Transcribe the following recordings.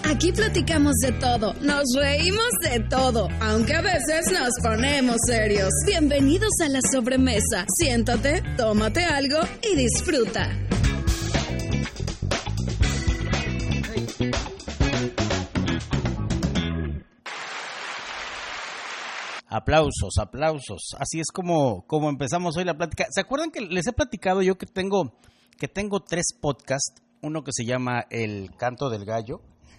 Aquí platicamos de todo, nos reímos de todo, aunque a veces nos ponemos serios. Bienvenidos a La Sobremesa. Siéntate, tómate algo y disfruta. Aplausos, aplausos. Así es como empezamos hoy la plática. ¿Se acuerdan que les he platicado yo que tengo 3 podcasts? Uno que se llama El Canto del Gallo.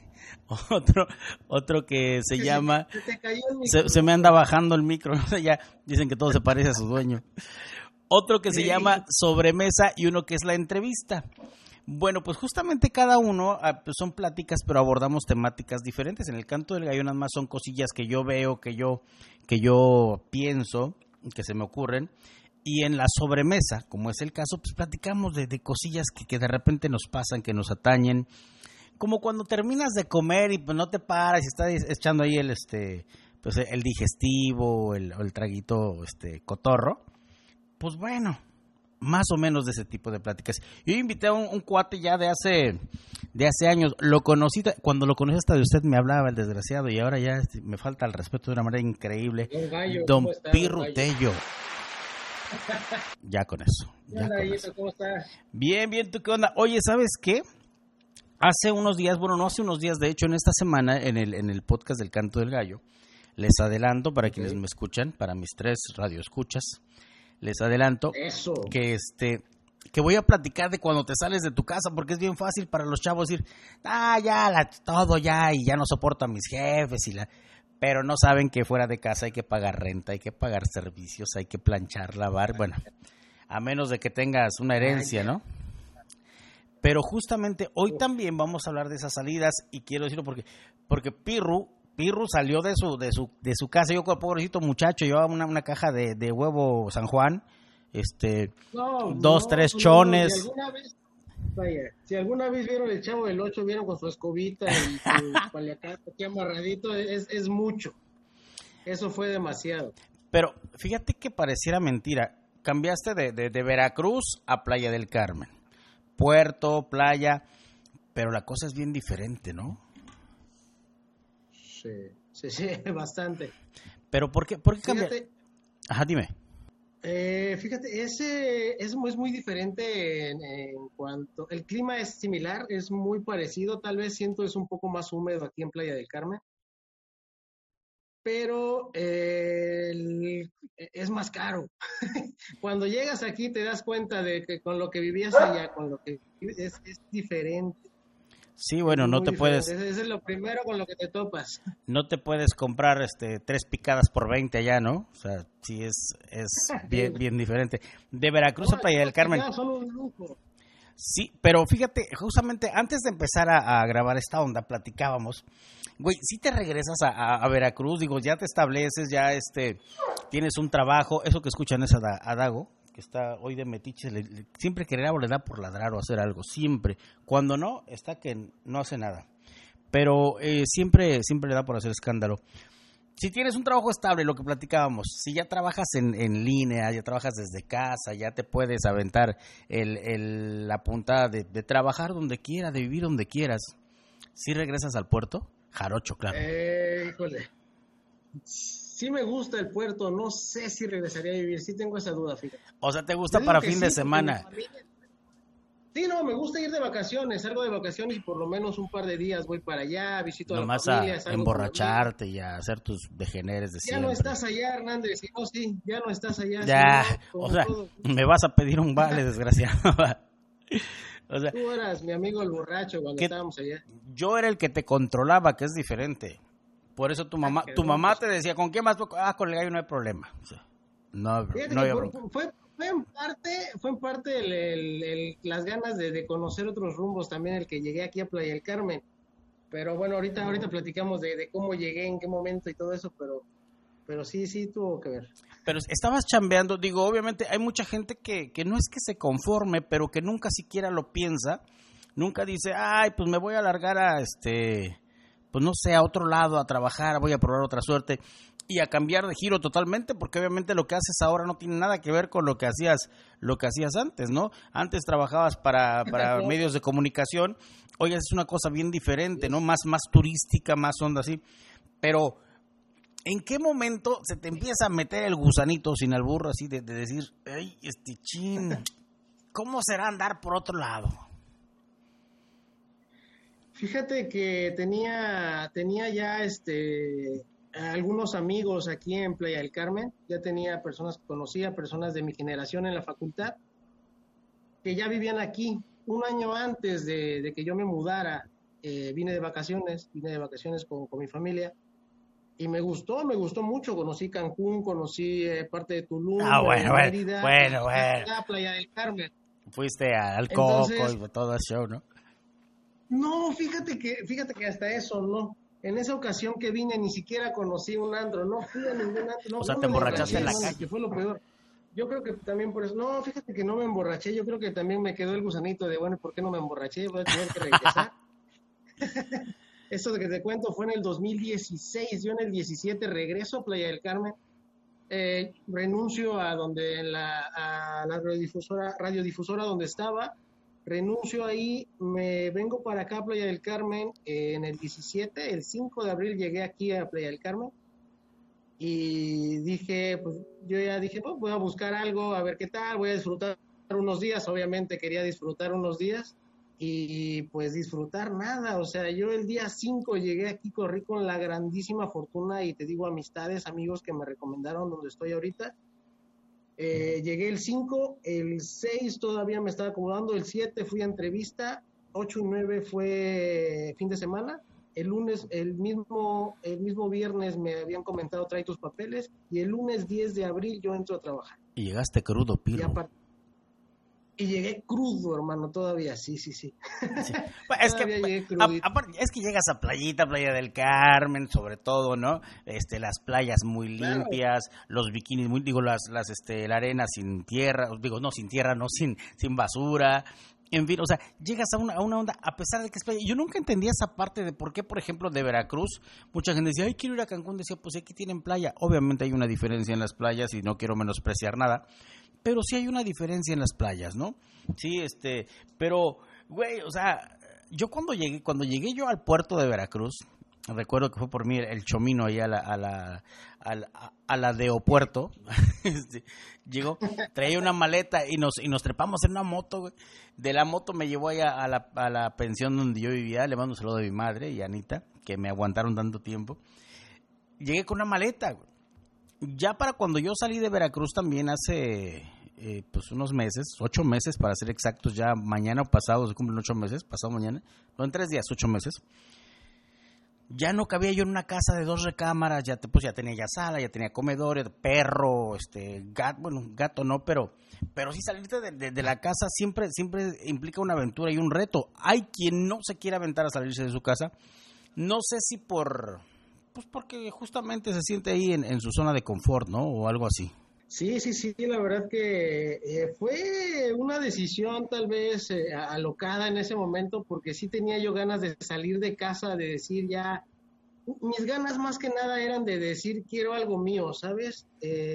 Otro que se llama... Se me anda bajando el micro. Ya dicen que todo se parece a su dueño. Otro que se llama Sobremesa y uno que es La Entrevista. Bueno, pues justamente cada uno pues son pláticas, pero abordamos temáticas diferentes. En El Canto del Gallo nada más son cosillas que yo veo, que yo pienso, que se me ocurren. Y en La Sobremesa, como es el caso, pues platicamos de cosillas que de repente nos pasan, que nos atañen. Como cuando terminas de comer y pues no te paras y estás echando ahí el digestivo, el traguito cotorro. Pues bueno, más o menos de ese tipo de pláticas. Yo invité a un cuate ya de hace años. Lo conocí, cuando lo conocí hasta de usted me hablaba el desgraciado y ahora ya me falta el respeto de una manera increíble. Don Pirru Tello. Ya con eso. ¿Cómo estás? Bien, ¿tú qué onda? Oye, ¿sabes qué? Hace unos días, de hecho en esta semana en el podcast del Canto del Gallo, les adelanto para quienes me escuchan, para mis 3 radioescuchas, les adelanto que voy a platicar de cuando te sales de tu casa, porque es bien fácil para los chavos decir, todo ya, y ya no soporto a mis jefes, pero no saben que fuera de casa hay que pagar renta, hay que pagar servicios, hay que planchar, lavar, bueno, a menos de que tengas una herencia, ¿no? Pero justamente hoy también vamos a hablar de esas salidas y quiero decirlo porque Pirru salió de su casa. Yo, pobrecito muchacho, llevaba una caja de huevo San Juan, 3 chones. Si alguna vez vieron el Chavo del 8, vieron con su escobita y su paliacate aquí amarradito, es mucho. Eso fue demasiado. Pero fíjate que pareciera mentira. Cambiaste de Veracruz a Playa del Carmen. Puerto, playa, pero la cosa es bien diferente, ¿no? Sí, bastante. Pero ¿por qué cambiar? Ajá, dime. Fíjate, ese es muy diferente en cuanto... El clima es similar, es muy parecido, tal vez es un poco más húmedo aquí en Playa del Carmen, pero es más caro. Cuando llegas aquí te das cuenta de que con lo que vivías allá, con lo que es diferente. Sí, bueno, no te puedes... Eso es lo primero con lo que te topas. No te puedes comprar 3 picadas por 20 allá, ¿no? O sea, sí es bien diferente. De Veracruz a Playa del Carmen. Son un lujo. Sí, pero fíjate, justamente antes de empezar a grabar esta onda, platicábamos, güey, si te regresas a Veracruz, digo, ya te estableces, ya tienes un trabajo, eso que escuchan es a Dago, que está hoy de metiche, siempre que le da por ladrar o hacer algo, siempre. Cuando no, está que no hace nada, pero siempre le da por hacer escándalo. Si tienes un trabajo estable, lo que platicábamos, si ya trabajas en línea, ya trabajas desde casa, ya te puedes aventar la puntada de trabajar donde quieras, de vivir donde quieras. ¿Sí regresas al puerto? Jarocho, claro. Híjole. Sí me gusta el puerto, no sé si regresaría a vivir, sí tengo esa duda, fíjate. O sea, ¿te gusta para fin de semana? Sí, no, me gusta ir de vacaciones, salgo de vacaciones y por lo menos un par de días voy para allá, visito nomás a la familia. A emborracharte y a hacer tus degeneres de siempre. Ya no estás allá, Hernández, ya no estás allá. Ya, no, o sea, todo. me vas a pedir un vale, desgraciado. O sea, tú eras mi amigo el borracho cuando estábamos allá. Yo era el que te controlaba, que es diferente. Por eso tu mamá te decía, ¿con quién más? Con el gallo no hay problema. O sea, no había bronca. Fue en parte las ganas de conocer otros rumbos también, el que llegué aquí a Playa del Carmen. Pero bueno, ahorita platicamos de cómo llegué, en qué momento y todo eso, pero sí tuvo que ver. Pero estabas chambeando, digo, obviamente hay mucha gente que no es que se conforme, pero que nunca siquiera lo piensa, nunca dice, pues me voy a largar a pues no sé, a otro lado a trabajar, voy a probar otra suerte. y a cambiar de giro totalmente, porque obviamente lo que haces ahora no tiene nada que ver con lo que hacías antes, ¿no? Antes trabajabas para medios de comunicación, hoy es una cosa bien diferente, ¿no? Más turística, más onda así. Pero, ¿en qué momento se te empieza a meter el gusanito sin albur, así de decir, ay, chin, ¿cómo será andar por otro lado? Fíjate que tenía ya algunos amigos aquí en Playa del Carmen, ya tenía personas que conocía, personas de mi generación en la facultad, que ya vivían aquí. Un año antes de que yo me mudara, vine de vacaciones con mi familia, y me gustó mucho. Conocí Cancún, conocí parte de Tulum, Mérida, Playa del Carmen. Fuiste al Coco y todo el show, ¿no? No, fíjate que hasta eso, no. En esa ocasión que vine ni siquiera conocí un antro, no fui a ningún antro. No, o sea, te emborrachaste en la calle. Que fue lo peor. Yo creo que también por eso, no, fíjate que no me emborraché, yo creo que también me quedó el gusanito de, bueno, ¿por qué no me emborraché? Voy a tener que regresar. Eso de que te cuento fue en el 2016, yo en el 17 regreso a Playa del Carmen, renuncio a la radiodifusora donde estaba, renuncio ahí, me vengo para acá a Playa del Carmen en el 17, el 5 de abril llegué aquí a Playa del Carmen y dije, pues voy a buscar algo, a ver qué tal, voy a disfrutar unos días, obviamente quería disfrutar unos días y pues disfrutar nada, o sea, yo el día 5 llegué aquí, corrí con la grandísima fortuna y te digo amistades, amigos que me recomendaron donde estoy ahorita. Llegué el 5, el 6 todavía me estaba acomodando, el 7 fui a entrevista, 8 y 9 fue fin de semana, el lunes, el mismo viernes me habían comentado trae tus papeles y el lunes 10 de abril yo entro a trabajar. Y llegaste crudo, Pirro. Y llegué crudo, hermano, todavía, sí. Sí. Bueno, es que llegas a Playa del Carmen, sobre todo, ¿no? Las playas muy limpias, claro. Los bikinis la arena sin tierra, sin basura. En fin, o sea, llegas a una onda, a pesar de que es playa. Yo nunca entendía esa parte de por qué, por ejemplo, de Veracruz, mucha gente decía, ay, quiero ir a Cancún. Decía, pues aquí tienen playa. Obviamente hay una diferencia en las playas y no quiero menospreciar nada, pero sí hay una diferencia en las playas, ¿no? Sí, pero, güey, o sea, yo cuando llegué yo al puerto de Veracruz, recuerdo que fue por mí el chomino ahí a la de Opuerto, llegó, traía una maleta y nos trepamos en una moto, güey. De la moto me llevó allá a la pensión donde yo vivía, le mando un saludo a mi madre y a Anita, que me aguantaron tanto tiempo. Llegué con una maleta, güey. Ya para cuando yo salí de Veracruz también hace pues unos meses, 8 meses para ser exactos, ya mañana o pasado se cumplen 8 meses, pasado mañana, no en 3 días, 8 meses. Ya no cabía yo en una casa de 2 recámaras, ya tenía ya sala, ya tenía comedor, perro, gato no, pero sí salirte de la casa siempre implica una aventura y un reto. Hay quien no se quiere aventar a salirse de su casa, no sé si porque justamente se siente ahí en su zona de confort, ¿no? O algo así. Sí, la verdad que fue una decisión tal vez alocada en ese momento, porque sí tenía yo ganas de salir de casa, de decir ya, mis ganas más que nada eran de decir quiero algo mío, ¿sabes?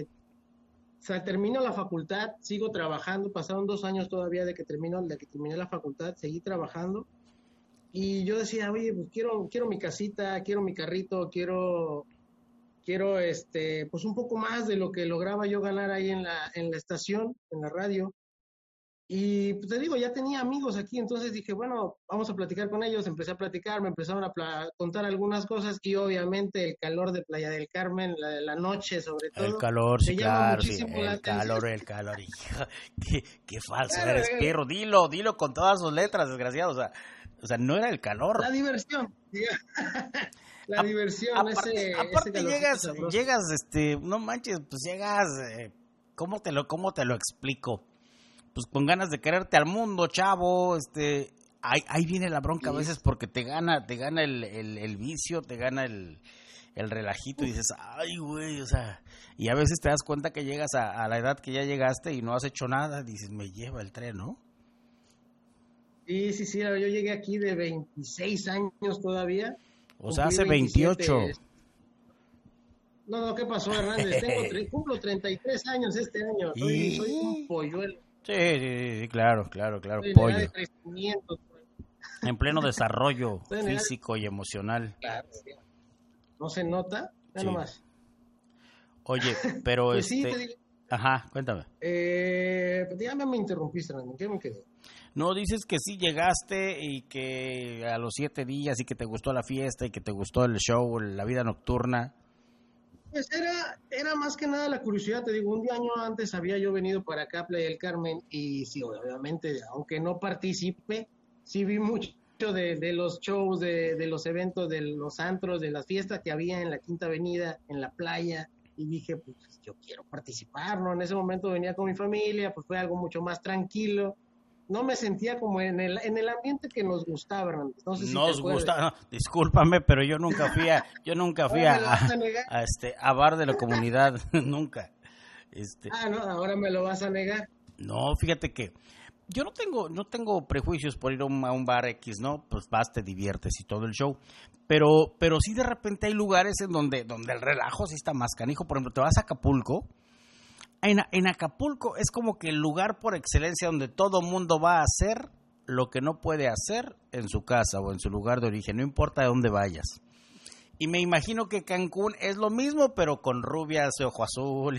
O sea, termino la facultad, sigo trabajando, pasaron 2 años todavía de que terminé la facultad, seguí trabajando, y yo decía, oye, pues quiero mi casita, quiero mi carrito, quiero pues un poco más de lo que lograba yo ganar ahí en la estación, en la radio. Y pues, te digo, ya tenía amigos aquí, entonces dije, bueno, vamos a platicar con ellos. Empecé a platicar, me empezaron a contar algunas cosas y obviamente el calor de Playa del Carmen, la noche sobre todo. El calor, sí, claro, sí, el calor. Hija, qué falso claro, eres, perro. Dilo con todas sus letras, desgraciado. O sea, no era el calor. La diversión. La diversión, aparte llegas, no manches, pues llegas, ¿cómo te lo explico? Pues con ganas de quererte al mundo, chavo, ahí viene la bronca a veces porque te gana el vicio, te gana el relajito y dices, ay, güey, o sea, y a veces te das cuenta que llegas a la edad que ya llegaste y no has hecho nada, dices, me lleva el tren, ¿no? Sí, yo llegué aquí de 26 años todavía. O sea, hace 28. No, ¿qué pasó, Hernández? Cumplo 33 años este año. Soy un polluelo. Sí, claro, Soy pollo. en edad de crecimiento. En pleno desarrollo físico y emocional. Claro, sí. ¿No se nota? Ya nomás. Oye, pero pues sí, te digo. Ajá, cuéntame. Ya me interrumpiste, Hernández. ¿Qué me quedé? No, dices que sí llegaste y que a los 7 días y que te gustó la fiesta y que te gustó el show, la vida nocturna. Pues era más que nada la curiosidad, te digo, un año antes había yo venido para acá a Playa del Carmen y sí, obviamente, aunque no participé, sí vi mucho de los shows, de los eventos, de los antros, de las fiestas que había en la Quinta Avenida, en la playa, y dije, pues yo quiero participar, ¿no? En ese momento venía con mi familia, pues fue algo mucho más tranquilo. No me sentía como en el ambiente que nos gustaba, Hernández. No sé si nos gusta, no, discúlpame, pero yo nunca fui a bar de la comunidad, nunca. No, ahora me lo vas a negar. No, fíjate que yo no tengo prejuicios por ir a un bar X, ¿no? Pues vas, te diviertes y todo el show. Pero sí de repente hay lugares en donde el relajo sí está más canijo. Por ejemplo, te vas a Acapulco. En Acapulco es como que el lugar por excelencia donde todo mundo va a hacer lo que no puede hacer en su casa o en su lugar de origen, no importa de dónde vayas. Y me imagino que Cancún es lo mismo, pero con rubias de ojo azul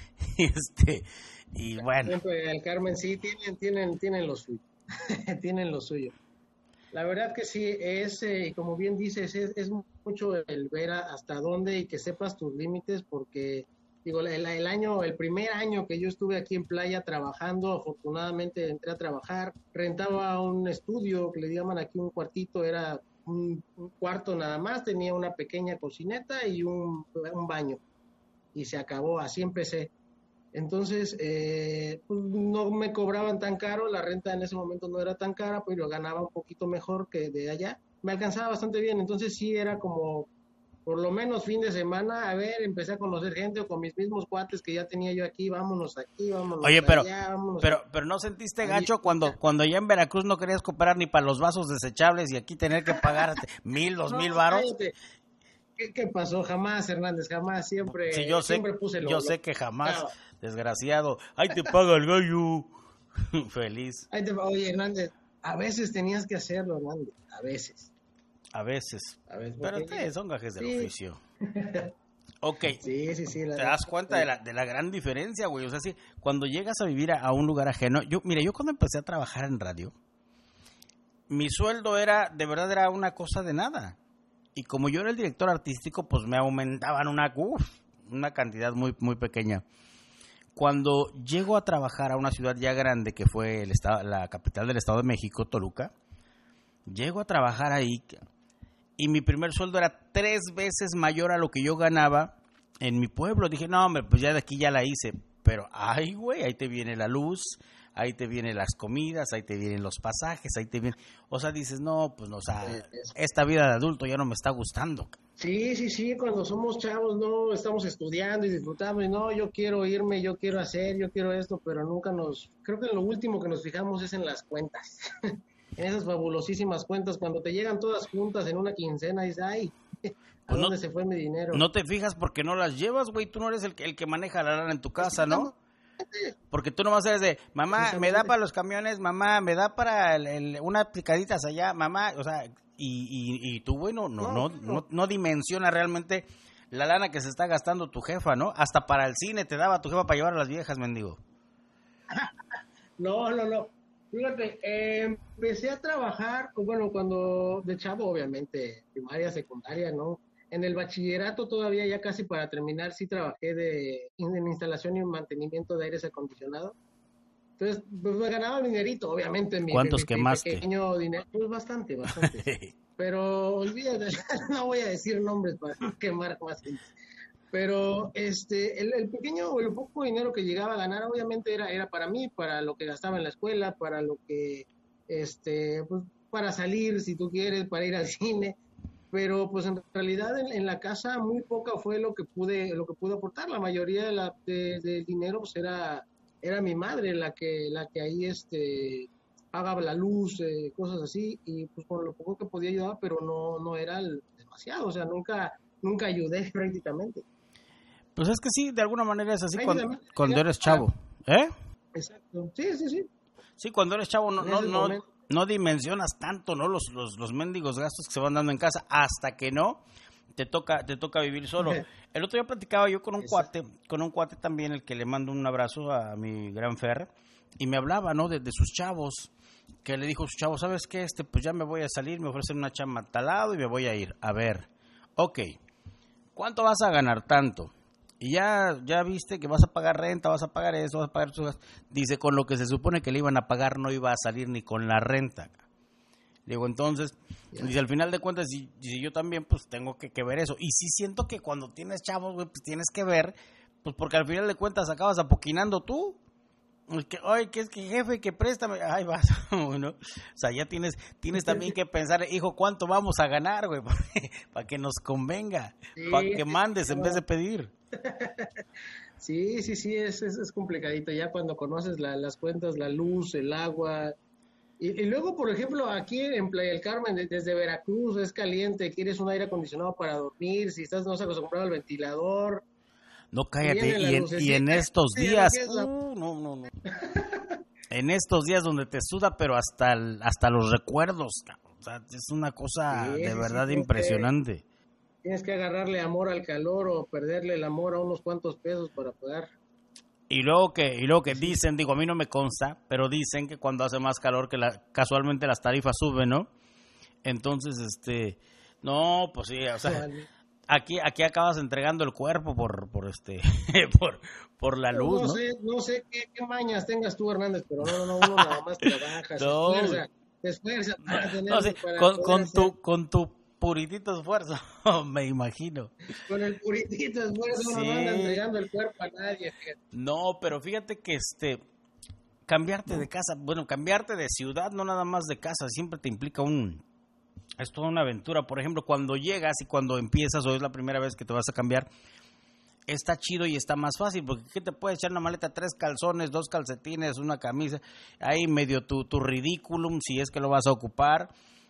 y bueno. Siempre el Carmen sí tienen lo suyo, tienen lo suyo. La verdad que sí, como bien dices, es mucho el ver hasta dónde y que sepas tus límites, porque digo, el primer año que yo estuve aquí en playa trabajando, afortunadamente entré a trabajar, rentaba un estudio, que le llaman aquí un cuartito, era un cuarto nada más, tenía una pequeña cocineta y un baño, y se acabó, así empecé. Entonces, pues no me cobraban tan caro, la renta en ese momento no era tan cara, pero ganaba un poquito mejor que de allá, me alcanzaba bastante bien, entonces sí era como por lo menos fin de semana, empecé a conocer gente o con mis mismos cuates que ya tenía yo aquí, vámonos Oye, pero, allá, vámonos pero ¿no sentiste gacho cuando ya en Veracruz no querías cooperar ni para los vasos desechables y aquí tener que pagar 1,000, 2,000 varos? ¿Qué pasó? Jamás, Hernández, jamás, siempre, sí, yo sé, siempre puse yo sé que jamás, desgraciado. ¡Ay, te paga el gallo! Feliz. Oye, Hernández, a veces tenías que hacerlo, Hernández, a veces. A veces. Pero ustedes son gajes del oficio. Ok. Sí. ¿Te das cuenta de la gran diferencia, güey? O sea, sí, cuando llegas a vivir a un lugar ajeno... Yo cuando empecé a trabajar en radio, mi sueldo de verdad era una cosa de nada. Y como yo era el director artístico, pues me aumentaban una cantidad muy, muy pequeña. Cuando llego a trabajar a una ciudad ya grande, que fue la capital del Estado de México, Toluca, llego a trabajar ahí... Y mi primer sueldo era 3 veces mayor a lo que yo ganaba en mi pueblo. Dije, no, hombre, pues ya de aquí ya la hice. Pero, ay, güey, ahí te viene la luz, ahí te vienen las comidas, ahí te vienen los pasajes, ahí te vienen... O sea, dices, no, pues no, o sea, esta vida de adulto ya no me está gustando. Sí, cuando somos chavos, no, estamos estudiando y disfrutando, y no, yo quiero irme, yo quiero hacer, yo quiero esto, pero nunca creo que lo último que nos fijamos es en las cuentas. En esas fabulosísimas cuentas, cuando te llegan todas juntas en una quincena, dices, ay, ¿a dónde se fue mi dinero? No te fijas porque no las llevas, güey, tú no eres el que maneja la lana en tu casa, ¿no? Porque tú nomás eres de, mamá, me da para los camiones, mamá, me da para unas picaditas allá, mamá, o sea, y tú, güey, no dimensiona realmente la lana que se está gastando tu jefa, ¿no? Hasta para el cine te daba tu jefa para llevar a las viejas, mendigo. No. Fíjate, empecé a trabajar, bueno, cuando de chavo, obviamente, primaria, secundaria, ¿no? En el bachillerato todavía, ya casi para terminar, sí trabajé en instalación y mantenimiento de aires acondicionados. Entonces, pues me ganaba dinerito, obviamente. ¿Cuántos quemaste? Pequeño dinero, pues bastante. Pero olvídate, no voy a decir nombres para no quemar más gente. Pero el pequeño o el poco dinero que llegaba a ganar, obviamente era para mí, para lo que gastaba en la escuela, para lo que, pues para salir, si tú quieres, para ir al cine. Pero pues en realidad en la casa muy poca fue lo que pude aportar. La mayoría del dinero pues era mi madre la que ahí pagaba la luz, cosas así, y pues con lo poco que podía ayudar, pero no era demasiado, o sea, nunca ayudé prácticamente. Pues es que sí, de alguna manera es así Ahí cuando eres chavo. ¿Eh? Exacto. Sí. Sí, cuando eres chavo En ese momento. no dimensionas tanto, ¿no? Los mendigos gastos que se van dando en casa hasta que no te toca vivir solo. El otro día platicaba yo con un cuate también, el que le mando un abrazo a mi gran Fer, y me hablaba, ¿no? De sus chavos, que le dijo a sus chavos, ¿sabes qué? Pues ya me voy a salir, me ofrecen una chamba a tal lado y me voy a ir. A ver, ok, ¿cuánto vas a ganar? Tanto. Y ya viste que vas a pagar renta, vas a pagar eso, vas a pagar eso. Dice, con lo que se supone que le iban a pagar no iba a salir ni con la renta. Le digo, entonces, dice, al final de cuentas, si yo también, pues tengo que ver eso. Y sí siento que cuando tienes chavos, güey, pues tienes que ver, pues porque al final de cuentas acabas apoquinando tú. Ay, que es que jefe, que préstame, ay vas, ¿no? O sea, ya tienes también que pensar, hijo, ¿cuánto vamos a ganar, güey? Para que nos convenga, para que mandes en vez de pedir. Sí, es complicadito ya cuando conoces las cuentas, la luz, el agua. Y luego, por ejemplo, aquí en Playa del Carmen, desde Veracruz, es caliente, quieres un aire acondicionado para dormir, si no estás acostumbrado al ventilador. No, cállate, y en estos días, no. En estos días donde te suda, pero hasta los recuerdos, o sea, es una cosa de verdad impresionante. Tienes que agarrarle amor al calor o perderle el amor a unos cuantos pesos para poder. Y luego que dicen, digo, a mí no me consta, pero dicen que cuando hace más calor que casualmente las tarifas suben, ¿no? Entonces, no, pues sí, o sea, aquí acabas entregando el cuerpo por por la luz, ¿no? No sé qué mañas tengas tú, Hernández, pero no, uno nada más trabaja, se esfuerza para tener con tu puritito esfuerzo, me imagino. Con el puritito esfuerzo no anda entregando el cuerpo a nadie. Fíjate. No, pero fíjate que cambiarte de casa, bueno, cambiarte de ciudad, no nada más de casa, siempre te implica es toda una aventura. Por ejemplo, cuando llegas y cuando empiezas o es la primera vez que te vas a cambiar, está chido y está más fácil, porque ¿qué te puedes echar una maleta? 3 calzones, 2 calcetines, una camisa, ahí medio tu ridículum, si es que lo vas a ocupar,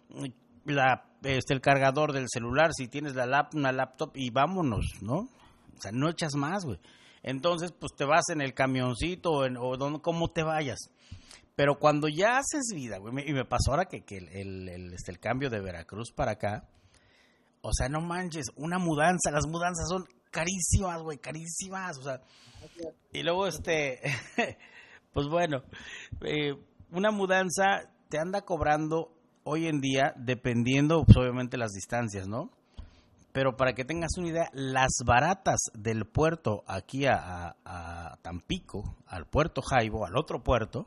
el cargador del celular, si tienes una laptop y vámonos, ¿no? O sea, no echas más, güey. Entonces, pues te vas en el camioncito o como te vayas. Pero cuando ya haces vida, güey, y me pasó ahora que el cambio de Veracruz para acá, o sea, no manches, una mudanza, las mudanzas son carísimas, güey, carísimas, o sea, y luego pues bueno, una mudanza te anda cobrando hoy en día, dependiendo, pues obviamente las distancias, ¿no? Pero para que tengas una idea, las baratas del puerto aquí a Tampico, al puerto Jaibo, al otro puerto,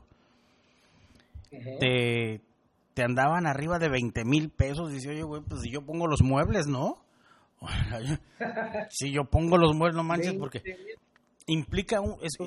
te andaban arriba de 20,000 pesos. Dice, oye, güey, pues si yo pongo los muebles, ¿no? Si yo pongo los muebles, no manches, porque implica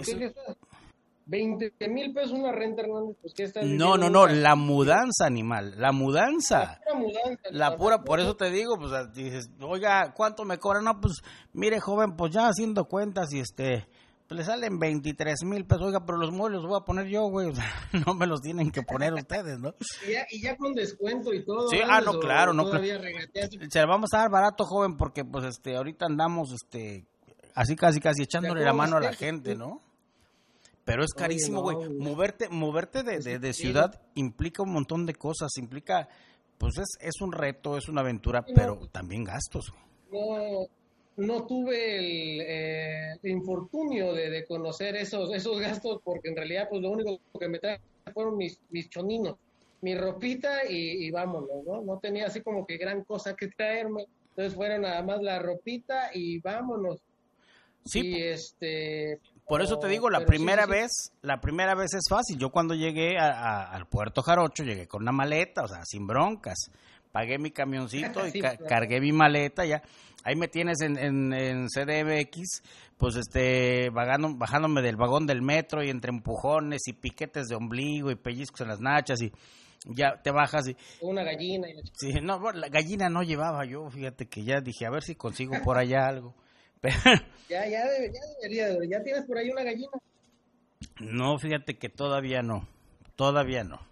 20,000 pesos una renta, Hernández, pues ¿qué estás diciendo? No, la mudanza, animal, la mudanza. La pura, por eso te digo, pues dices, oiga, ¿cuánto me cobran? No, pues, mire, joven, pues ya haciendo cuentas y pues le salen 23,000 pesos, oiga, pero los muebles los voy a poner yo, güey, o sea, no me los tienen que poner ustedes, ¿no? Y ya con descuento y todo. Sí, no, claro, no, claro. Se vamos a dar barato, joven, porque pues ahorita andamos, así casi echándole la mano a la gente, ¿no? Pero es carísimo, güey. Moverte de ciudad implica un montón de cosas, implica, pues es un reto, es una aventura, pero también gastos. No tuve el infortunio de conocer esos gastos, porque en realidad pues lo único que me traje fueron mis choninos, mi ropita y vámonos, ¿no? No tenía así como que gran cosa que traerme, entonces fueron nada más la ropita y vámonos. Sí. Y por eso te digo, la primera vez es fácil. Yo cuando llegué al Puerto Jarocho, llegué con una maleta, o sea, sin broncas. Pagué mi camioncito y cargué mi maleta, ya. Ahí me tienes en CDMX, pues bajándome del vagón del metro y entre empujones y piquetes de ombligo y pellizcos en las nachas y ya te bajas y... Una gallina. Sí, no, la gallina no llevaba yo, fíjate que ya dije, a ver si consigo por allá algo. Ya debería, ¿ya tienes por ahí una gallina? No, fíjate que todavía no.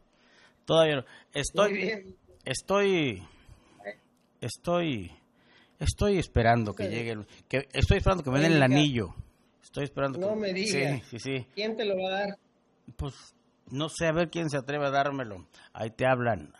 Estoy Estoy esperando que llegue, estoy esperando que me den el anillo. Estoy esperando. No me digas. Sí. ¿Quién te lo va a dar? Pues no sé, a ver quién se atreve a dármelo. Ahí te hablan.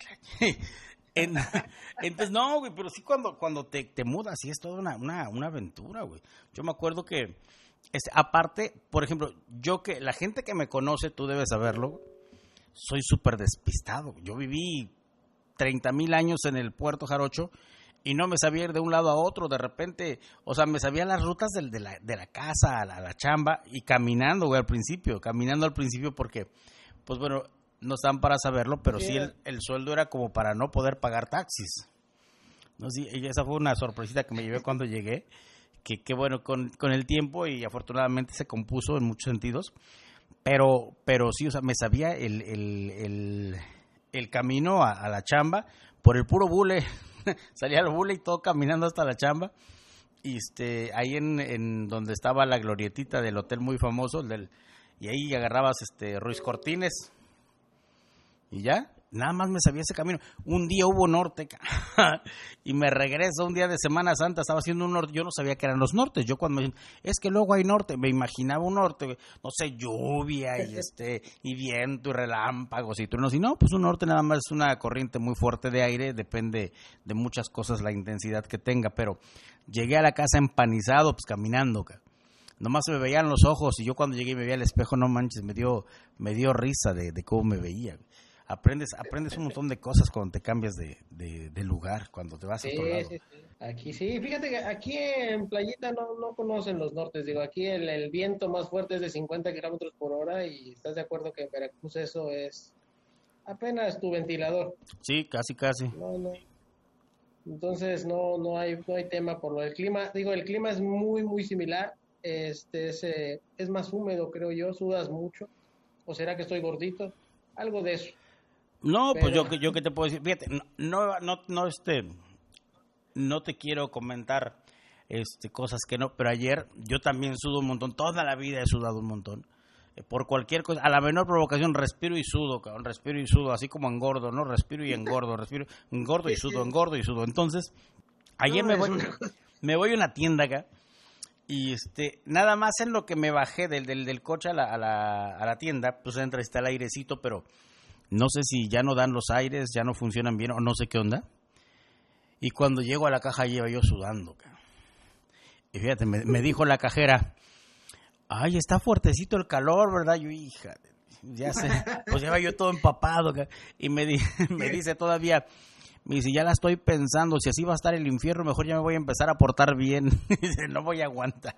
Entonces, no, güey, pero sí cuando te mudas, sí es toda una aventura, güey. Yo me acuerdo que, aparte, por ejemplo, que la gente que me conoce, tú debes saberlo, soy súper despistado. Yo viví 30,000 años en el Puerto Jarocho y no me sabía ir de un lado a otro. De repente, o sea, me sabía las rutas de la casa a la chamba y caminando, güey, caminando al principio porque, pues bueno, no están para saberlo, pero sí el sueldo era como para no poder pagar taxis. No, sí, y esa fue una sorpresita que me llevé cuando llegué, que bueno, con el tiempo y afortunadamente se compuso en muchos sentidos, pero sí, o sea, me sabía el camino a la chamba por el puro bule. Salía al bule y todo caminando hasta la chamba. Y ahí en donde estaba la glorietita del hotel muy famoso, y ahí agarrabas Ruiz Cortines. Y ya, nada más me sabía ese camino. Un día hubo norte y me regreso un día de Semana Santa, estaba haciendo un norte, yo no sabía que eran los nortes. Yo cuando me dicen, es que luego hay norte, me imaginaba un norte, no sé, lluvia y viento y relámpagos y truenos. Y no, pues un norte nada más es una corriente muy fuerte de aire, depende de muchas cosas la intensidad que tenga. Pero llegué a la casa empanizado, pues caminando, nomás se me veían los ojos y yo cuando llegué y me veía al espejo, no manches, me dio risa de cómo me veía. Aprendes un montón de cosas cuando te cambias de lugar, cuando te vas a otro lado. Sí. Aquí sí, fíjate que aquí en Playita no conocen los nortes, digo, aquí el viento más fuerte es de 50 kilómetros por hora y estás de acuerdo que en Veracruz eso es apenas tu ventilador. Sí, casi. No. Entonces no hay tema por lo del clima, digo, el clima es muy, muy similar, es más húmedo, creo yo, sudas mucho, o será que estoy gordito, algo de eso. No, pero... pues yo qué te puedo decir, fíjate, no te quiero comentar cosas que no, pero ayer yo también sudo un montón, toda la vida he sudado un montón, por cualquier cosa, a la menor provocación respiro y sudo, así como engordo, ¿no? Respiro y engordo, engordo y sudo, entonces, ayer me voy a una tienda acá, y nada más en lo que me bajé del coche a la tienda, pues entra, está el airecito, pero no sé si ya no dan los aires, ya no funcionan bien o no sé qué onda. Y cuando llego a la caja llevo yo sudando. Y fíjate, me dijo la cajera, ay, está fuertecito el calor, ¿verdad? Yo, hija, ya sé, pues lleva yo todo empapado. Y me dice todavía, me dice, ya la estoy pensando, si así va a estar el infierno, mejor ya me voy a empezar a portar bien. Dice, no voy a aguantar.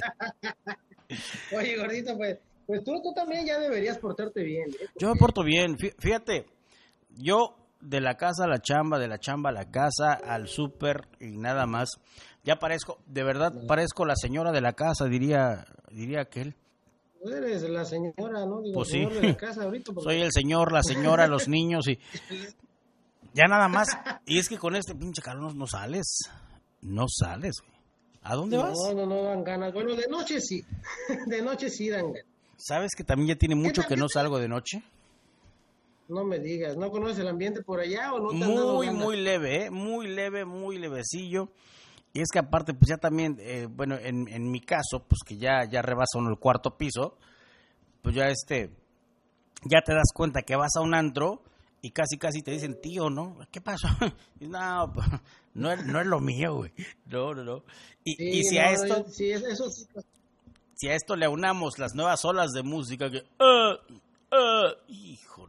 Oye, gordito, pues tú también ya deberías portarte bien. Yo me porto bien, fíjate, yo de la casa a la chamba, de la chamba a la casa, al súper y nada más, ya parezco, de verdad, parezco la señora de la casa, diría aquel. Tú eres la señora, ¿no? Digo, pues sí, señor de la casa ahorita, porque... soy el señor, la señora, los niños y ya nada más. Y es que con este pinche calor no sales, güey. ¿A dónde vas? No dan ganas. Bueno, de noche sí, dan ganas. ¿Sabes que también ya tiene mucho que no salgo de noche? No me digas, ¿no conoces el ambiente por allá o no te has dado ganas? Muy leve, muy levecillo. Y es que aparte, pues ya también, bueno, en mi caso, pues que ya rebasa uno el cuarto piso, pues ya ya te das cuenta que vas a un antro y casi te dicen, tío, ¿no? ¿Qué pasó? Y no, pues, no es lo mío, güey. No. Y si a esto... Sí, eso sí. Si a esto le aunamos las nuevas olas de música que... hijo,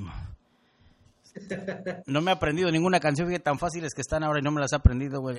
no me he aprendido ninguna canción, fíjate, tan fáciles que están ahora y no me las he aprendido, güey.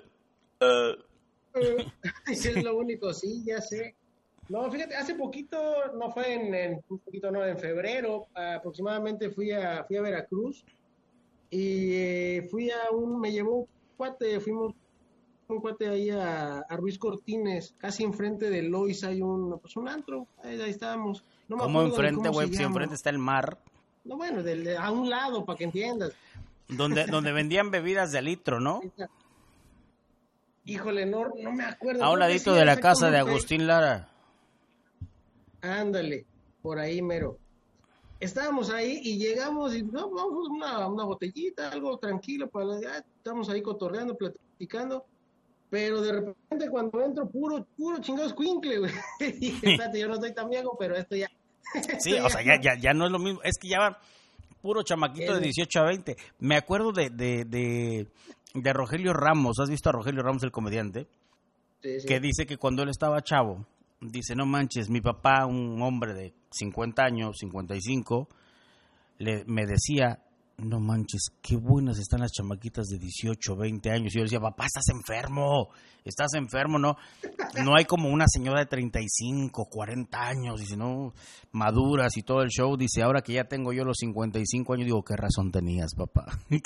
Es lo único, sí, ya sé. No, fíjate, hace poquito, no fue en febrero, aproximadamente fui a Veracruz y me llevó un cuate, fuimos un cuate ahí a Ruiz Cortines, casi enfrente de Lois hay un antro, ahí estábamos. No me ¿Cómo enfrente, güey? Si enfrente está el mar. No, bueno, a un lado, para que entiendas. Donde vendían bebidas de litro, ¿no? Híjole, no me acuerdo. A un ladito de la casa de Agustín Lara. Ándale, por ahí mero. estábamos ahí y llegamos y no, vamos una botellita, algo tranquilo, estamos ahí cotorreando, platicando, pero de repente cuando entro, puro chingados escuincle, güey. Y espérate, yo no estoy tan viejo, pero esto ya... Sí, o sea, ya no es lo mismo, es que ya va puro chamaquito de 18 a 20. Me acuerdo de Rogelio Ramos, ¿has visto a Rogelio Ramos, el comediante? Sí. Que dice que cuando él estaba chavo, dice, no manches, mi papá, un hombre de 50 años, 55, me decía, no manches, qué buenas están las chamaquitas de 18, 20 años. Y yo decía, papá, estás enfermo, no hay como una señora de 35, 40 años, dice, no, maduras y todo el show. Dice, ahora que ya tengo yo los 55 años, digo, ¿qué razón tenías, papá?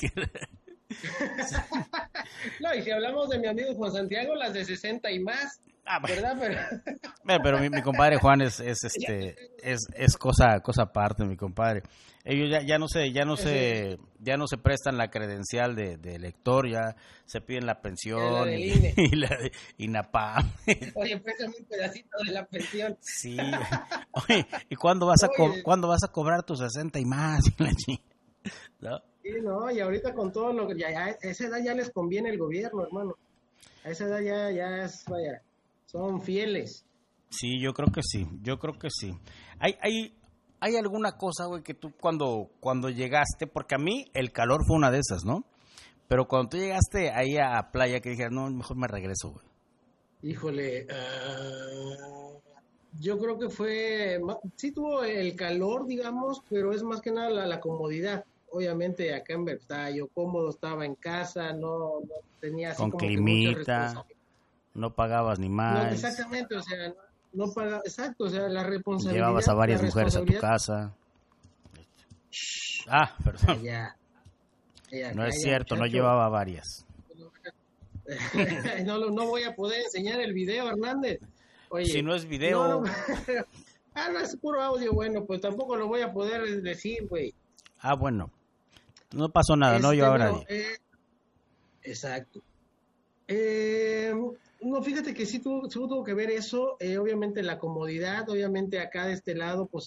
No, y si hablamos de mi amigo Juan Santiago, las de 60 y más, ¿verdad? Pero mi compadre Juan es cosa aparte, mi compadre. Ellos ya no se prestan la credencial de lector, ya se piden la pensión y la de INAPAM. Oye, préstame un pedacito de la pensión. Sí. Oye, ¿y cuándo vas a cobrar tus 60 y más? ¿No? Sí, no, y ahorita con todo lo que ya a esa edad ya les conviene el gobierno, hermano. A esa edad ya es, vaya, son fieles. Sí, yo creo que sí. ¿Hay alguna cosa, güey, que tú cuando llegaste, porque a mí el calor fue una de esas, ¿no? Pero cuando tú llegaste ahí a playa que dijeras, no, mejor me regreso, güey. Híjole, yo creo que sí tuvo el calor, digamos, pero es más que nada la comodidad. Obviamente acá en estaba yo cómodo, estaba en casa, no tenía así con como climita, no pagabas ni más. No, exactamente, o sea, no pagaba, exacto, o sea, la responsabilidad. Llevabas a varias mujeres a tu casa. Perdón. Ya, no es cierto, muchacho. No llevaba varias. No voy a poder enseñar el video, Hernández. Oye, si no es video. No es puro audio, bueno, pues tampoco lo voy a poder decir, güey. Bueno. No pasó nada, no llevaba a nadie. Exacto. No, fíjate que sí tuvo que ver eso. Obviamente la comodidad, obviamente acá de este lado, pues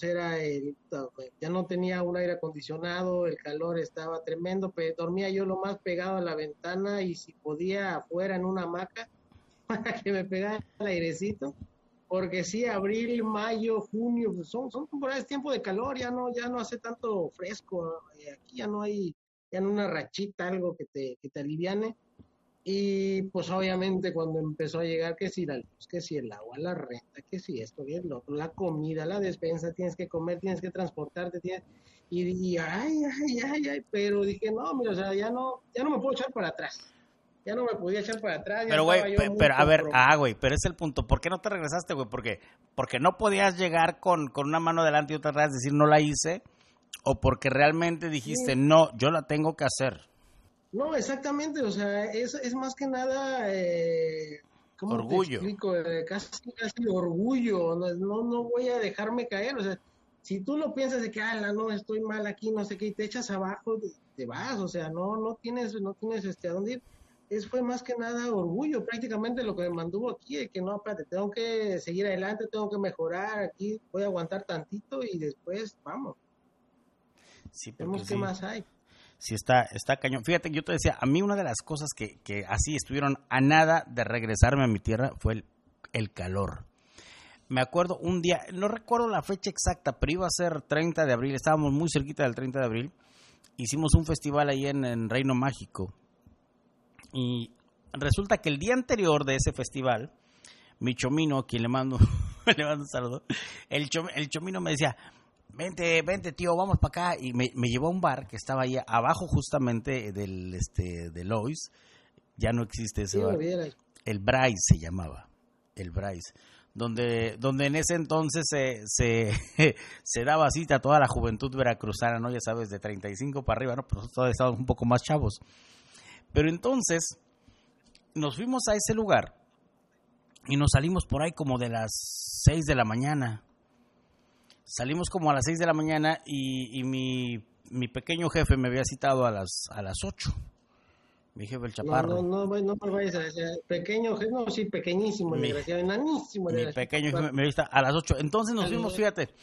ya no tenía un aire acondicionado, el calor estaba tremendo, pero dormía yo lo más pegado a la ventana y si podía afuera en una hamaca para que me pegara el airecito. Porque sí, abril, mayo, junio, pues son temporadas, tiempo de calor, ya no hace tanto fresco, aquí ya no hay una rachita, algo que te aliviane, y pues obviamente cuando empezó a llegar, que si la luz, que si el agua, la renta, que si esto, que lo otro, la comida, la despensa, tienes que comer, tienes que transportarte, y ay, pero dije, no, mira, o sea, ya no me puedo echar para atrás. Ya no me podía echar para atrás. Pero, güey, güey, pero es el punto. ¿Por qué no te regresaste, güey? Porque no podías llegar con una mano delante y otra atrás, decir, no la hice, o porque realmente dijiste, sí, no, yo la tengo que hacer. No, exactamente, o sea, es más que nada... ¿cómo orgullo. Te explico? Casi orgullo, no voy a dejarme caer, o sea, si tú lo piensas de que, no, estoy mal aquí, no sé qué, y te echas abajo, te vas, o sea, no tienes a dónde ir. Fue más que nada orgullo, prácticamente lo que me mantuvo aquí, de que no, espérate, tengo que seguir adelante, tengo que mejorar, aquí voy a aguantar tantito y después vamos. Sí, vemos qué más hay. Sí, está cañón. Fíjate, yo te decía, a mí una de las cosas que así estuvieron a nada de regresarme a mi tierra fue el calor. Me acuerdo un día, no recuerdo la fecha exacta, pero iba a ser 30 de abril, estábamos muy cerquita del 30 de abril, hicimos un festival ahí en Reino Mágico. Y resulta que el día anterior de ese festival, mi chomino, a quien le mando un saludo, el chomino me decía, vente tío, vamos para acá, y me llevó a un bar que estaba ahí abajo justamente de Lois, ya no existe ese bar, el Bryce se llamaba, el Bryce, donde en ese entonces se daba cita a toda la juventud veracruzana, ¿no? Ya sabes, de 35 para arriba, ¿no? Pero todavía estábamos un poco más chavos. Pero entonces nos fuimos a ese lugar y nos salimos por ahí como de las 6 de la mañana. Salimos como a las 6 de la mañana y mi pequeño jefe me había citado a las 8. Mi jefe, el chaparro. No vayas a decir pequeño jefe, no, sí, pequeñísimo, desgraciado, enanísimo. Mi pequeño jefe me había citado a las 8. Entonces nos fuimos, fíjate,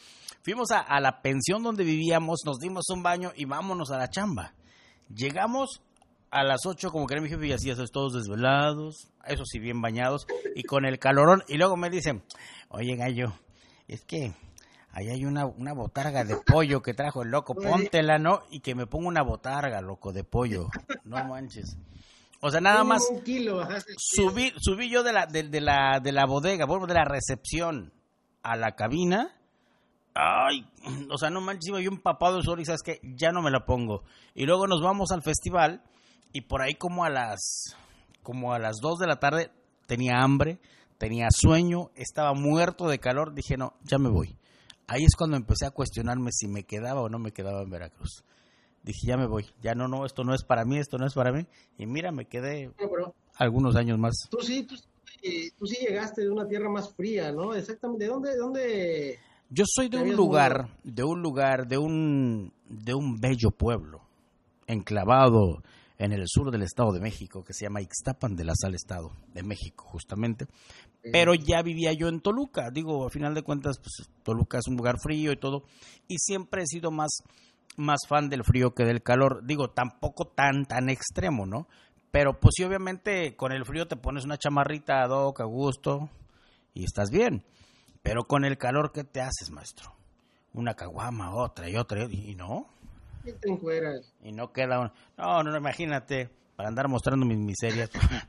Fuimos a la pensión donde vivíamos, nos dimos un baño y vámonos a la chamba. Llegamos a las 8, como que era mi jefe, y así, todos desvelados, eso sí, bien bañados, y con el calorón. Y luego me dicen, oye, gallo, es que ahí hay una botarga de pollo que trajo el loco, póntela, ¿no? Y que me ponga una botarga, loco, de pollo. No manches. O sea, nada más un kilo, subí yo de la bodega, bueno, de la recepción a la cabina. Ay, o sea, no manches, iba yo empapado de sudor y sabes que ya no me la pongo. Y luego nos vamos al festival y por ahí como a las 2 de la tarde tenía hambre, tenía sueño, estaba muerto de calor, dije, no, ya me voy. Ahí es cuando empecé a cuestionarme si me quedaba o no me quedaba en Veracruz. Dije, ya me voy, ya no, esto no es para mí, esto no es para mí. Y mira, me quedé algunos años más. Tú sí llegaste de una tierra más fría, ¿no? Exactamente, ¿de dónde? Yo soy de un lugar, de un bello pueblo, enclavado en el sur del Estado de México, que se llama Ixtapan de la Sal, Estado de México, justamente. Pero ya vivía yo en Toluca. Digo, a final de cuentas, pues, Toluca es un lugar frío y todo. Y siempre he sido más fan del frío que del calor. Digo, tampoco tan extremo, ¿no? Pero pues sí, obviamente, con el frío te pones una chamarrita ad hoc, a gusto, y estás bien. Pero con el calor, ¿qué te haces, maestro? Una caguama, otra, y no. ¿Qué te encueras? Y no queda un... No, imagínate, para andar mostrando mis miserias.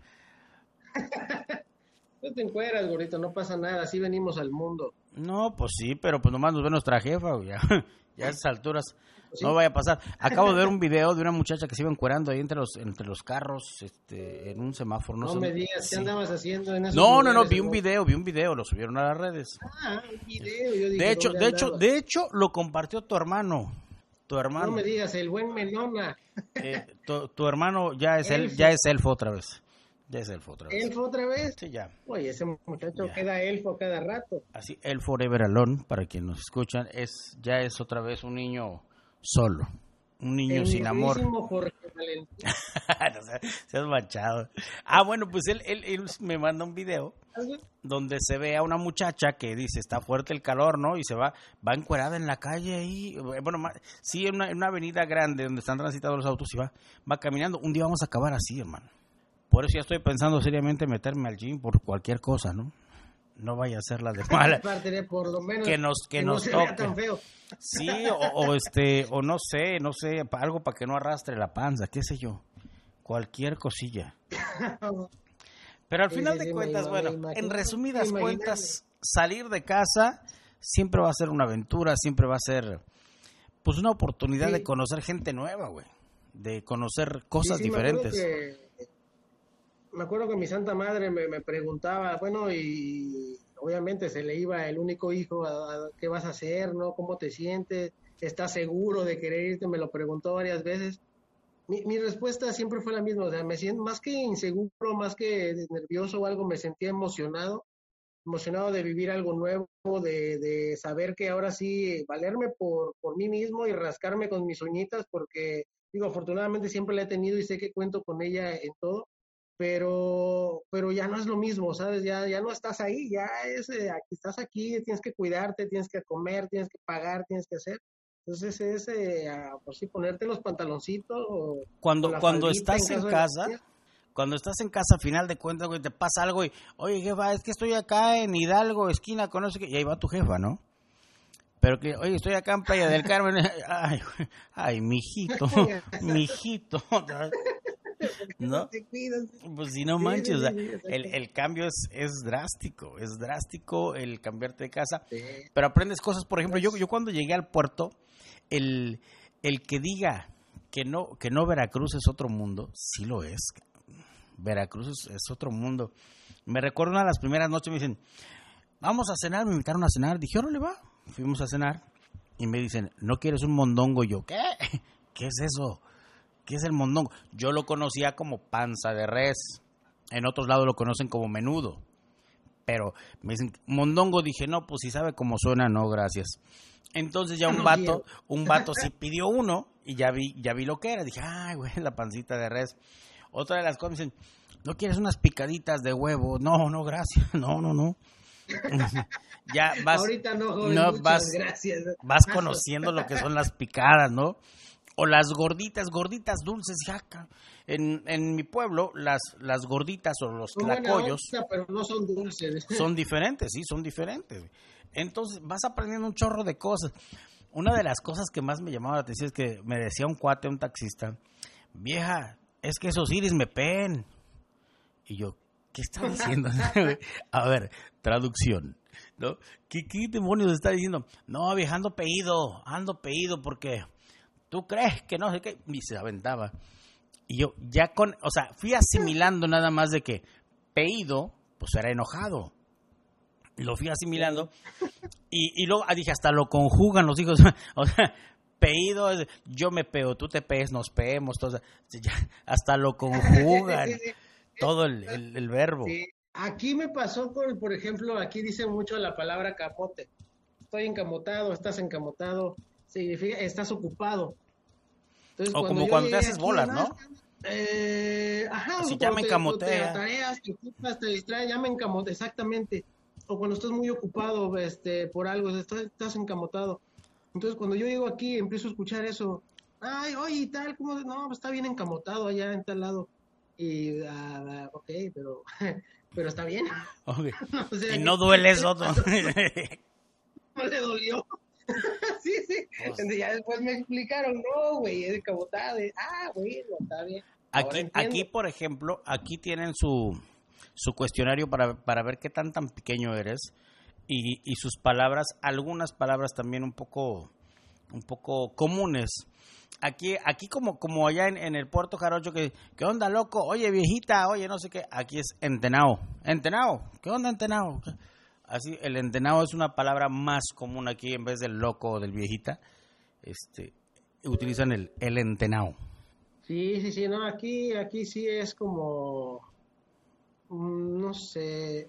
No te encueras, gordito, no pasa nada, así venimos al mundo. No, pues sí, pero pues nomás nos ve nuestra jefa, güey, ya a esas alturas. ¿Sí? No vaya a pasar. Acabo de ver un video de una muchacha que se iba encuerando ahí entre los carros, en un semáforo. No me digas, ¿qué andabas haciendo en esos No, lugares? vi un video, lo subieron a las redes. Un video, yo dije, de hecho, lo compartió tu hermano. No me digas, el buen Melona. Tu hermano ya es elfo otra vez. ¿Elfo otra vez? Sí, ya. Oye, ese muchacho queda elfo cada rato. Así, el Forever Alone, para quienes nos escuchan, ya es otra vez un niño solo. Un niño sin amor. Jorge Valentín. No seas manchado. Bueno, pues él me manda un video donde se ve a una muchacha que dice, está fuerte el calor, ¿no? Y se va encuerada en la calle ahí. Bueno, sí, en una avenida grande donde están transitados los autos y va caminando. Un día vamos a acabar así, hermano. Por eso ya estoy pensando seriamente meterme al gym por cualquier cosa, ¿no? No vaya a ser la de mala. Por lo menos que nos toque. Tan feo. Sí, o no sé, algo para que no arrastre la panza, qué sé yo. Cualquier cosilla. Pero al final de cuentas, en resumidas cuentas, salir de casa siempre va a ser una aventura, siempre va a ser pues una oportunidad de conocer gente nueva, güey. De conocer cosas diferentes. Me acuerdo que mi santa madre me preguntaba, bueno, y obviamente se le iba el único hijo, ¿qué vas a hacer, no? ¿Cómo te sientes? ¿Estás seguro de querer irte? Me lo preguntó varias veces. Mi respuesta siempre fue la misma, o sea, me siento más que inseguro, más que nervioso o algo, me sentía emocionado de vivir algo nuevo, de saber que ahora sí, valerme por mí mismo y rascarme con mis uñitas, porque, digo, afortunadamente siempre la he tenido y sé que cuento con ella en todo. Pero ya no es lo mismo, ¿sabes? Ya no estás ahí, ya estás aquí, tienes que cuidarte, tienes que comer, tienes que pagar, tienes que hacer. Entonces por si ponerte los pantaloncitos o cuando estás en casa, a final de cuentas, güey, te pasa algo y, oye, jefa, es que estoy acá en Hidalgo, esquina, conoce que, y ahí va tu jefa, ¿no? Pero que, oye, estoy acá en Playa del Carmen, ay, mijito, ¿no? Pues si no manches, o sea, el cambio es drástico el cambiarte de casa, pero aprendes cosas. Por ejemplo, yo cuando llegué al puerto, el que diga que no Veracruz es otro mundo, sí lo es. Veracruz es otro mundo. Me recuerdo una de las primeras noches, me dicen, vamos a cenar, me invitaron a cenar, dije, órale, va, fuimos a cenar, y me dicen, ¿no quieres un mondongo? Y yo, ¿qué? ¿Qué es eso? ¿Qué es el mondongo? Yo lo conocía como panza de res. En otros lados lo conocen como menudo. Pero me dicen mondongo, dije, no, pues si sabe cómo suena, no, gracias. Entonces ya un vato sí pidió uno y ya vi lo que era. Dije, ay, güey, la pancita de res. Otra de las cosas me dicen, ¿no quieres unas picaditas de huevo? No, gracias. No. Ya vas, ahorita no, joven, no, muchas gracias. vas conociendo lo que son las picadas, ¿no? O las gorditas dulces, jaca. En mi pueblo, las gorditas o los Son buena tlacoyos onda, pero no son dulces. son diferentes, sí, son diferentes. Entonces vas aprendiendo un chorro de cosas. Una de las cosas que más me llamaba la atención es que me decía un cuate, un taxista, vieja, es que esos iris me peen. Y yo, ¿qué está diciendo? A ver, traducción, ¿no? ¿Qué demonios está diciendo? No, vieja, ando peído porque tú crees que no sé qué. Y se aventaba. Y yo ya fui asimilando nada más de que peído, pues era enojado. Lo fui asimilando y luego dije, hasta lo conjugan los hijos. O sea, peído es yo me peo, tú te pees, nos peemos, todo, ya, hasta lo conjugan, todo el verbo. Sí. Aquí me pasó por ejemplo, aquí dice mucho la palabra camote. Estoy encamotado, estás encamotado, significa estás ocupado. Entonces, o como cuando te haces bolas, ¿no? Ajá, así ya me encamoté. Te atareas, te ocupas, te distraes, ya me encamoté, exactamente. O cuando estás muy ocupado por algo, estás encamotado. Entonces, cuando yo llego aquí, empiezo a escuchar eso. Ay, oye, y tal, ¿cómo? No, está bien encamotado allá en tal lado. Y, ok, pero está bien. Okay. O sea, y no duele eso. No le dolió. Sí. Entonces, ya después me explicaron, no, güey, es encamotado. Bueno, está bien. Aquí, por ejemplo, aquí tienen su cuestionario para ver qué tan pequeño eres y sus palabras, algunas palabras también un poco comunes. Aquí como allá en el Puerto Jarocho, ¿qué onda, loco? Oye, viejita, oye, no sé qué. Aquí es entenao. Entenao, ¿qué onda, entenao? Así, el entenao es una palabra más común aquí en vez del loco o del viejita. Utilizan el entenao. Sí, no, aquí sí es como, no sé,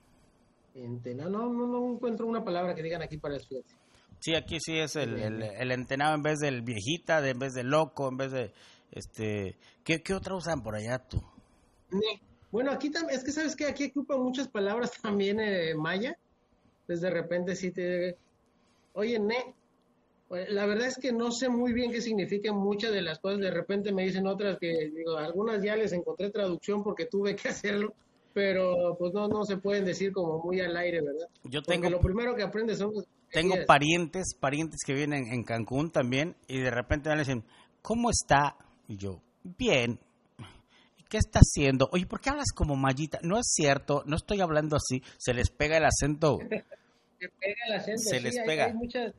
no encuentro una palabra que digan aquí para eso. Sí, aquí sí es el entenado en vez del viejita, en vez del loco, en vez de, ¿qué otra usan por allá tú? Bueno, aquí también, es que sabes que aquí ocupan muchas palabras también maya, pues de repente sí oye, la verdad es que no sé muy bien qué significan muchas de las cosas, de repente me dicen otras que, digo, algunas ya les encontré traducción porque tuve que hacerlo, pero pues no se pueden decir como muy al aire, ¿verdad? Porque lo primero que aprendes son... Tengo parientes que viven en Cancún también y de repente me dicen, ¿cómo está? Y yo, bien. ¿Y qué está haciendo? Oye, ¿por qué hablas como mayita? No es cierto, no estoy hablando así, se les pega el acento. Se pega el acento, se les pega. Hay muchas...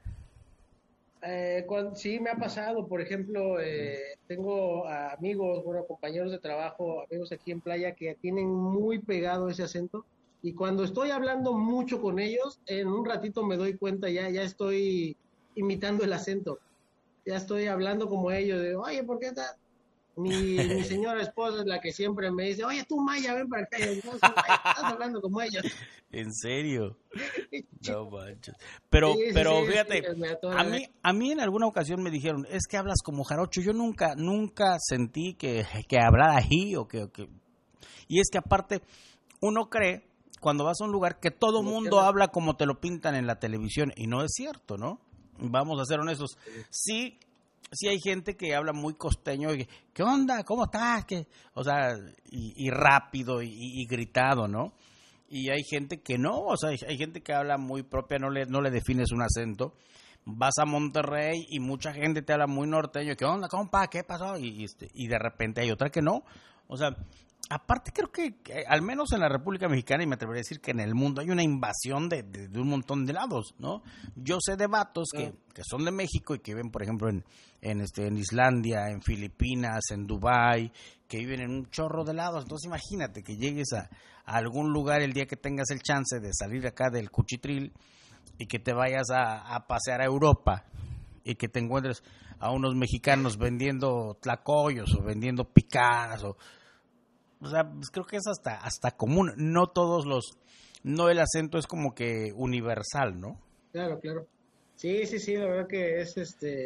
sí me ha pasado, por ejemplo, tengo amigos, compañeros de trabajo, amigos aquí en playa que tienen muy pegado ese acento y cuando estoy hablando mucho con ellos, en un ratito me doy cuenta, ya estoy imitando el acento, ya estoy hablando como ellos, de, oye, ¿por qué estás? Mi señora esposa es la que siempre me dice, oye, tú Maya, ven para acá, estás hablando como ellos. ¿En serio? No manches. Pero fíjate, a mí en alguna ocasión me dijeron, es que hablas como jarocho. Yo nunca sentí que hablara ají o que... Y es que aparte, uno cree, cuando vas a un lugar, que todo mundo habla como te lo pintan en la televisión. Y no es cierto, ¿no? Vamos a ser honestos. Sí hay gente que habla muy costeño, y, ¿qué onda? ¿Cómo estás? O sea, y rápido y gritado, ¿no? Y hay gente que no, o sea, hay gente que habla muy propia, no le defines un acento. Vas a Monterrey y mucha gente te habla muy norteño, ¿qué onda, compa? ¿Qué pasó? Y de repente hay otra que no. O sea, aparte creo que al menos en la República Mexicana, y me atrevería a decir que en el mundo, hay una invasión de un montón de lados, ¿no? Yo sé de vatos que son de México y que viven, por ejemplo, en Islandia, en Filipinas, en Dubái, que viven en un chorro de lados. Entonces imagínate que llegues a algún lugar el día que tengas el chance de salir acá del Cuchitril y que te vayas a pasear a Europa y que te encuentres a unos mexicanos vendiendo tlacoyos o vendiendo picadas o sea, pues creo que es hasta común. No todos no el acento es como que universal, ¿no? Claro. Sí, la verdad que es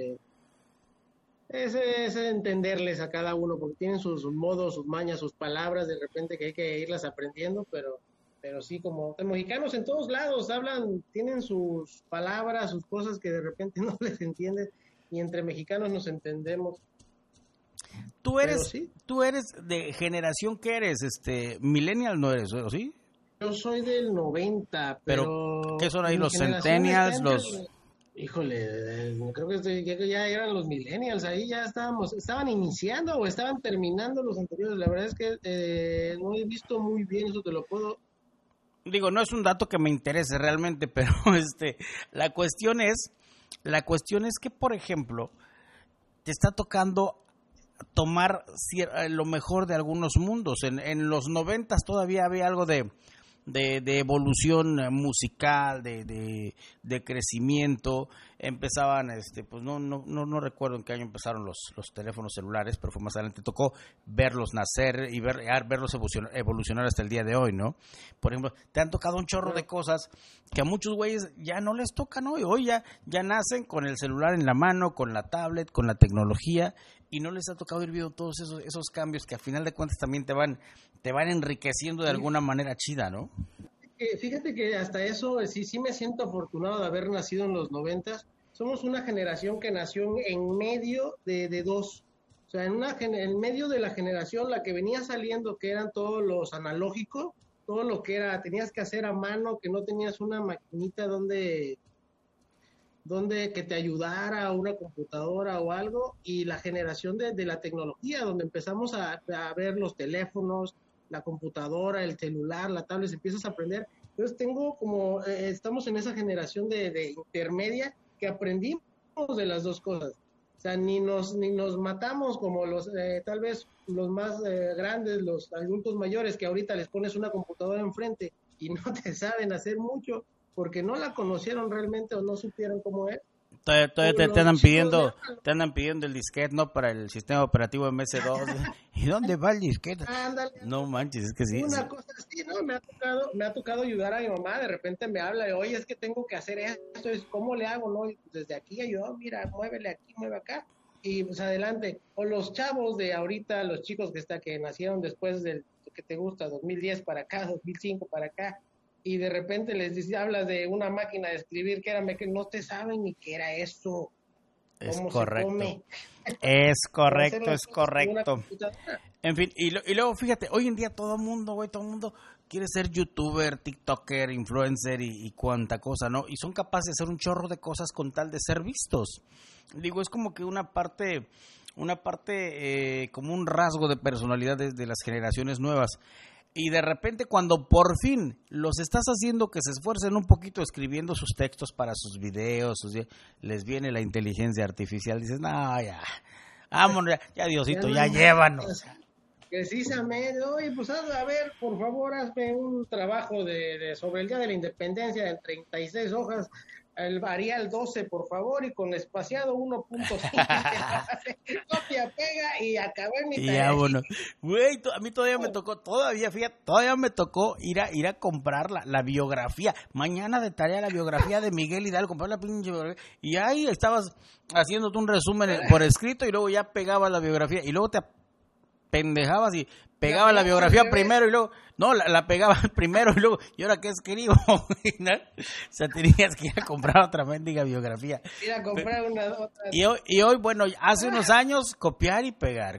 es entenderles a cada uno, porque tienen sus modos, sus mañas, sus palabras, de repente que hay que irlas aprendiendo, pero pero sí, como los mexicanos en todos lados hablan, tienen sus palabras, sus cosas que de repente no les entienden, y entre mexicanos nos entendemos. Tú eres de generación, ¿qué eres? Millennial no eres, ¿o sí? Yo soy del 90, pero ¿qué son ahí los centennials, los...? Híjole, creo que ya eran los millennials, ahí ya estaban iniciando o estaban terminando los anteriores. La verdad es que no he visto muy bien, eso te lo puedo... Digo, no es un dato que me interese realmente, pero la cuestión es que, por ejemplo, te está tocando tomar lo mejor de algunos mundos. En los 90 todavía había algo de evolución musical, de crecimiento. Empezaban, pues no recuerdo en qué año empezaron los teléfonos celulares, pero fue más adelante. Tocó verlos nacer y verlos evolucionar hasta el día de hoy, ¿no? Por ejemplo, te han tocado un chorro de cosas que a muchos güeyes ya no les tocan hoy. Hoy ya nacen con el celular en la mano, con la tablet, con la tecnología, y no les ha tocado ir viendo todos esos cambios que a final de cuentas también te van enriqueciendo de alguna manera chida, ¿no? Fíjate que hasta eso sí me siento afortunado de haber nacido en los 90. Somos una generación que nació en medio de dos. O sea, en medio de la generación, la que venía saliendo, que eran todos los analógicos, todo lo que tenías que hacer a mano, que no tenías una maquinita donde que te ayudara, una computadora o algo, y la generación de la tecnología, donde empezamos a ver los teléfonos, la computadora, el celular, la tablet, empiezas a aprender. Entonces estamos en esa generación de intermedia que aprendimos de las dos cosas. O sea, ni nos matamos como tal vez los más grandes, los adultos mayores, que ahorita les pones una computadora enfrente y no te saben hacer mucho, porque no la conocieron realmente o no supieron cómo es. Todavía te andan pidiendo el disquete, ¿no? Para el sistema operativo MS2. ¿Y dónde va el disquete? Ándale. No manches, es que sí. Una cosa así, ¿no? Me ha tocado ayudar a mi mamá, de repente me habla de, oye, es que tengo que hacer esto, ¿cómo le hago, no? Y desde aquí ayudó, mira, muévele aquí, mueve acá, y pues adelante. O los chavos de ahorita, los chicos que nacieron después del que te gusta, 2010 para acá, 2005 para acá, y de repente hablas de una máquina de escribir que no te saben ni qué era eso. Es correcto. Es correcto. En fin, y luego fíjate, hoy en día todo el mundo quiere ser youtuber, tiktoker, influencer y cuanta cosa, ¿no? Y son capaces de hacer un chorro de cosas con tal de ser vistos. Digo, es como que una parte como un rasgo de personalidad de las generaciones nuevas. Y de repente cuando por fin los estás haciendo que se esfuercen un poquito escribiendo sus textos para sus videos, les viene la inteligencia artificial, dices, no, ya, vámonos, ya Diosito, ya llévanos. Precisamente, oye, pues a ver, por favor, hazme un trabajo sobre el Día de la Independencia de 36 hojas, el Arial 12, por favor, y con espaciado 1.5. Copia, pega y acabé mi tarea. Ya, bueno. Güey, a mí todavía me tocó ir a comprar la biografía. Mañana de tarea la biografía de Miguel Hidalgo, comprar la pinche biografía. Y ahí estabas haciéndote un resumen por escrito y luego ya pegabas la biografía y luego te pendejabas y pegaba la biografía primero y luego, no, la pegaba primero y luego, ¿y ahora qué escribo? ¿No? O sea, tenías que ir a comprar otra mendiga biografía. Ir a comprar otra. Y hoy, bueno, hace unos años, copiar y pegar.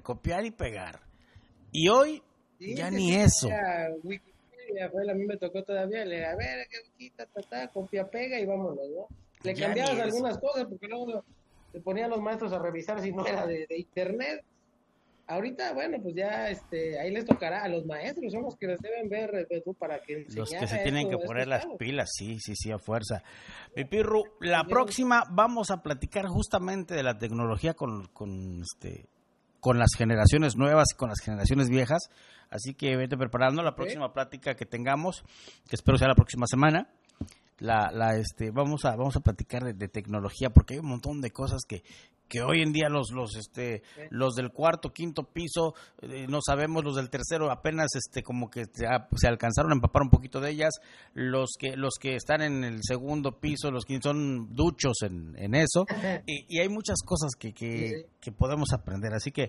Y hoy, sí, ya ni eso. Wikipedia, a mí me tocó todavía, a ver, copia, pega y vámonos, ¿no? Le cambiabas algunas cosas porque luego se ponían los maestros a revisar si no era de internet. Ahorita, bueno, pues ya ahí les tocará a los maestros, son los que les deben ver para que enseñar. Los que se tienen que poner las pilas, sí, a fuerza. Mi Pirru, la próxima vamos a platicar justamente de la tecnología con las generaciones nuevas y con las generaciones viejas, así que vete preparando la próxima plática que tengamos, que espero sea la próxima semana. Vamos a platicar de tecnología porque hay un montón de cosas que hoy en día los del cuarto, quinto piso, no sabemos, los del tercero apenas como que se alcanzaron a empapar un poquito de ellas, los que están en el segundo piso, los que son duchos en eso, y hay muchas cosas que podemos aprender, así que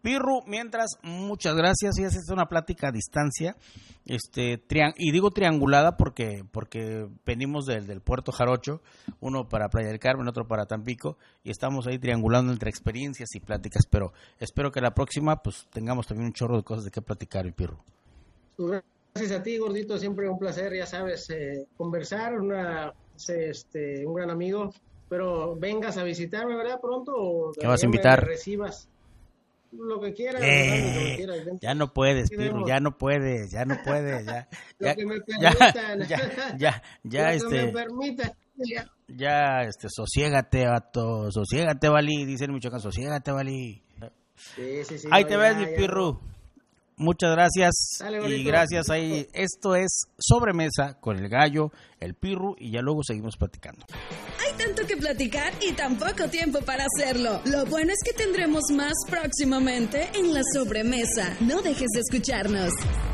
Pirru, mientras, muchas gracias. Y es una plática a distancia, y digo triangulada porque venimos del Puerto Jarocho, uno para Playa del Carmen, otro para Tampico, y estamos ahí triangulando entre experiencias y pláticas, pero espero que la próxima pues tengamos también un chorro de cosas de qué platicar, el Pirru. Gracias a ti, gordito, siempre un placer, ya sabes, conversar, un gran amigo. Pero vengas a visitarme, ¿verdad? Pronto. O ¿Qué vas a invitar? Me recibas lo que quieras. Ya no puedes, Pirru, ya no puedes, ya. Lo que me permitan. Ya, Lo que me permitan. Ya, sosiégate, vato, sosiégate, Valí, dice el Michoacán, sosiégate, Valí. Sí. Ahí te ves, mi Pirru. Muchas gracias. Dale, y gracias ahí. Esto es Sobremesa con el Gallo, el Pirru, y ya luego seguimos platicando. Hay tanto que platicar y tan poco tiempo para hacerlo. Lo bueno es que tendremos más próximamente en La Sobremesa. No dejes de escucharnos.